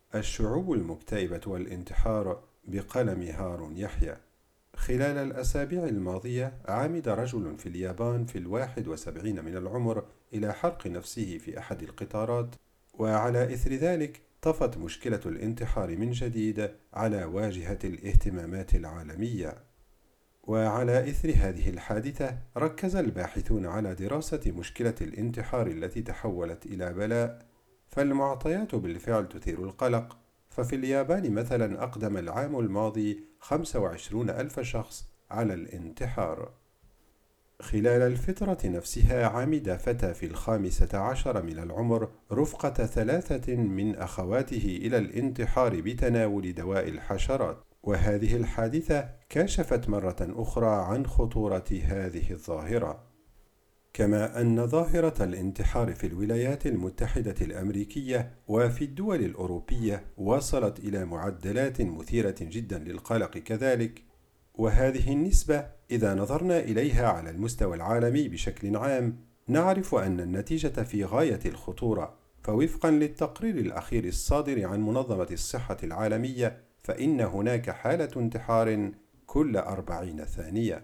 الشعوب المكتئبة والانتحار بقلم هارون يحيى. خلال الأسابيع الماضية عمد رجل في اليابان في 71 من العمر إلى حرق نفسه في أحد القطارات، وعلى إثر ذلك طفت مشكلة الانتحار من جديد على واجهة الاهتمامات العالمية. وعلى إثر هذه الحادثة ركز الباحثون على دراسة مشكلة الانتحار التي تحولت إلى بلاء، فالمعطيات بالفعل تثير القلق. ففي اليابان مثلا أقدم العام الماضي 25 ألف شخص على الانتحار. خلال الفترة نفسها عمد فتى في 15 من العمر رفقة 3 من أخواته إلى الانتحار بتناول دواء الحشرات، وهذه الحادثة كشفت مرة أخرى عن خطورة هذه الظاهرة. كما أن ظاهرة الانتحار في الولايات المتحدة الأمريكية وفي الدول الأوروبية وصلت إلى معدلات مثيرة جدا للقلق كذلك، وهذه النسبة إذا نظرنا إليها على المستوى العالمي بشكل عام نعرف أن النتيجة في غاية الخطورة. فوفقا للتقرير الأخير الصادر عن منظمة الصحة العالمية فإن هناك حالة انتحار كل 40 ثانية.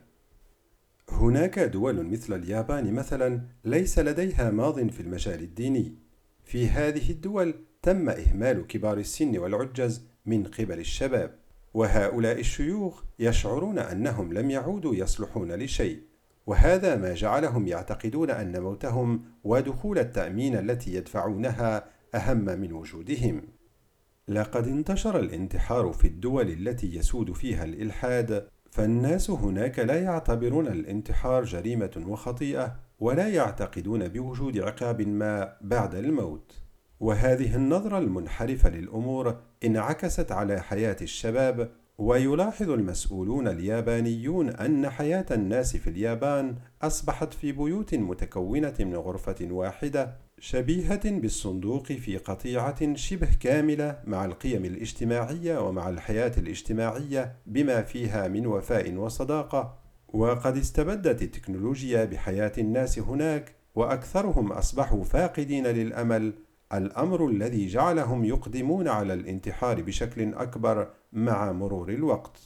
هناك دول مثل اليابان مثلا ليس لديها ماض في المجال الديني. في هذه الدول تم إهمال كبار السن والعجز من قبل الشباب، وهؤلاء الشيوخ يشعرون أنهم لم يعودوا يصلحون لشيء، وهذا ما جعلهم يعتقدون أن موتهم ودخول التأمين التي يدفعونها أهم من وجودهم. لقد انتشر الانتحار في الدول التي يسود فيها الإلحاد، فالناس هناك لا يعتبرون الانتحار جريمة وخطيئة، ولا يعتقدون بوجود عقاب ما بعد الموت. وهذه النظرة المنحرفة للأمور انعكست على حياة الشباب، ويلاحظ المسؤولون اليابانيون أن حياة الناس في اليابان أصبحت في بيوت متكونة من غرفة واحدة شبيهة بالصندوق في قطيعة شبه كاملة، مع القيم الاجتماعية ومع الحياة الاجتماعية بما فيها من وفاء وصداقة. وقد استبدت التكنولوجيا بحياة الناس هناك، وأكثرهم أصبحوا فاقدين للأمل، الأمر الذي جعلهم يقدمون على الانتحار بشكل أكبر مع مرور الوقت.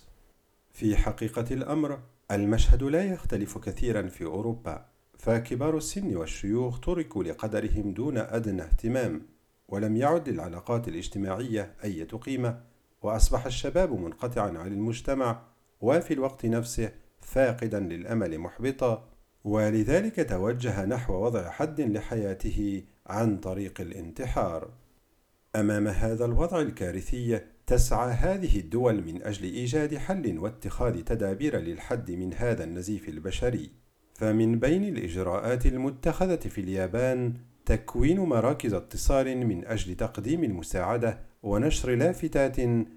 في حقيقة الأمر المشهد لا يختلف كثيرا في أوروبا، فكبار السن والشيوخ تركوا لقدرهم دون أدنى اهتمام، ولم يعد للعلاقات الاجتماعية أي قيمة، وأصبح الشباب منقطعا عن المجتمع، وفي الوقت نفسه فاقدا للأمل محبطا، ولذلك توجه نحو وضع حد لحياته عن طريق الانتحار. أمام هذا الوضع الكارثي تسعى هذه الدول من أجل إيجاد حل واتخاذ تدابير للحد من هذا النزيف البشري. فمن بين الإجراءات المتخذة في اليابان تكوين مراكز اتصال من أجل تقديم المساعدة ونشر لافتات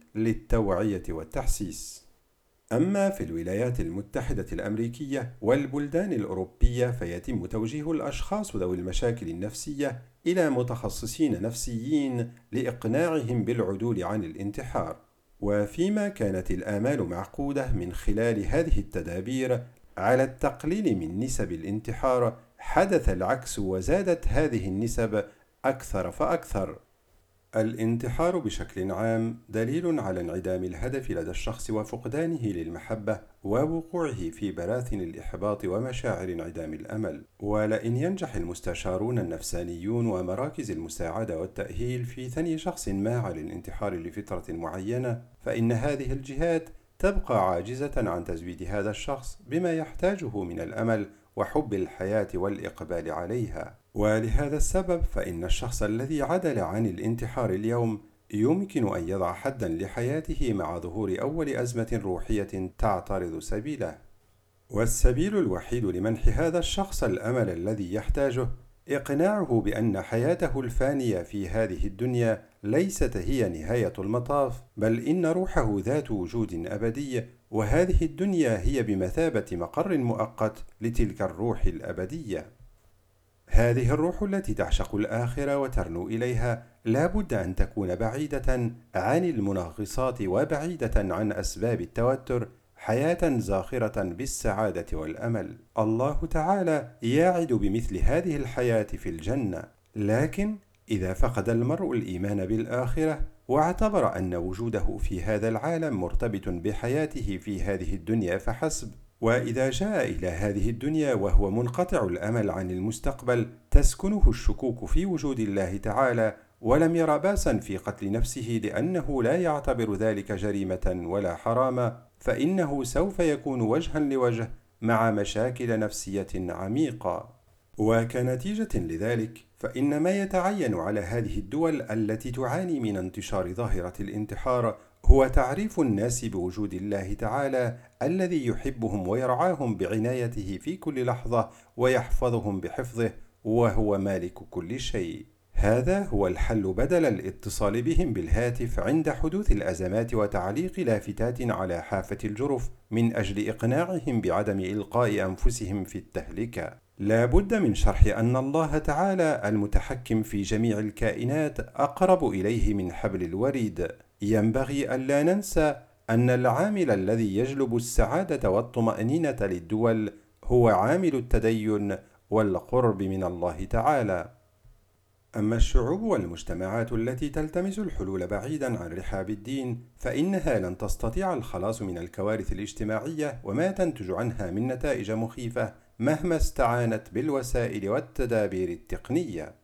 للتوعية والتحسيس. أما في الولايات المتحدة الأمريكية والبلدان الأوروبية فيتم توجيه الأشخاص ذوي المشاكل النفسية إلى متخصصين نفسيين لإقناعهم بالعدول عن الانتحار. وفيما كانت الآمال معقودة من خلال هذه التدابير على التقليل من نسب الانتحار، حدث العكس وزادت هذه النسب أكثر فأكثر. الانتحار بشكل عام دليل على انعدام الهدف لدى الشخص وفقدانه للمحبة ووقوعه في براثن الإحباط ومشاعر انعدام الأمل. ولئن ينجح المستشارون النفسانيون ومراكز المساعدة والتأهيل في ثني شخص ما على الانتحار لفترة معينة، فإن هذه الجهات تبقى عاجزة عن تزويد هذا الشخص بما يحتاجه من الأمل وحب الحياة والإقبال عليها. ولهذا السبب فإن الشخص الذي عدل عن الانتحار اليوم يمكن أن يضع حدا لحياته مع ظهور أول أزمة روحية تعترض سبيله. والسبيل الوحيد لمنح هذا الشخص الأمل الذي يحتاجه إقناعه بأن حياته الفانية في هذه الدنيا ليست هي نهاية المطاف، بل إن روحه ذات وجود أبدي، وهذه الدنيا هي بمثابة مقر مؤقت لتلك الروح الأبدية. هذه الروح التي تعشق الآخرة وترنو إليها لا بد أن تكون بعيدة عن المنغصات وبعيدة عن أسباب التوتر، حياة زاخرة بالسعادة والأمل. الله تعالى يعد بمثل هذه الحياة في الجنة، لكن إذا فقد المرء الإيمان بالآخرة واعتبر أن وجوده في هذا العالم مرتبط بحياته في هذه الدنيا فحسب، وإذا جاء إلى هذه الدنيا وهو منقطع الأمل عن المستقبل تسكنه الشكوك في وجود الله تعالى، ولم ير باسا في قتل نفسه لأنه لا يعتبر ذلك جريمة ولا حراما، فإنه سوف يكون وجها لوجه مع مشاكل نفسية عميقة. وكنتيجة لذلك فإن ما يتعين على هذه الدول التي تعاني من انتشار ظاهرة الانتحار هو تعريف الناس بوجود الله تعالى الذي يحبهم ويرعاهم بعنايته في كل لحظة ويحفظهم بحفظه، وهو مالك كل شيء. هذا هو الحل بدل الاتصال بهم بالهاتف عند حدوث الأزمات وتعليق لافتات على حافة الجرف من أجل إقناعهم بعدم إلقاء أنفسهم في التهلكة. لا بد من شرح أن الله تعالى المتحكم في جميع الكائنات أقرب إليه من حبل الوريد. ينبغي ألا ننسى أن العامل الذي يجلب السعادة والطمأنينة للدول هو عامل التدين والقرب من الله تعالى. أما الشعوب والمجتمعات التي تلتمس الحلول بعيدا عن رحاب الدين فإنها لن تستطيع الخلاص من الكوارث الاجتماعية وما تنتج عنها من نتائج مخيفة مهما استعانت بالوسائل والتدابير التقنية.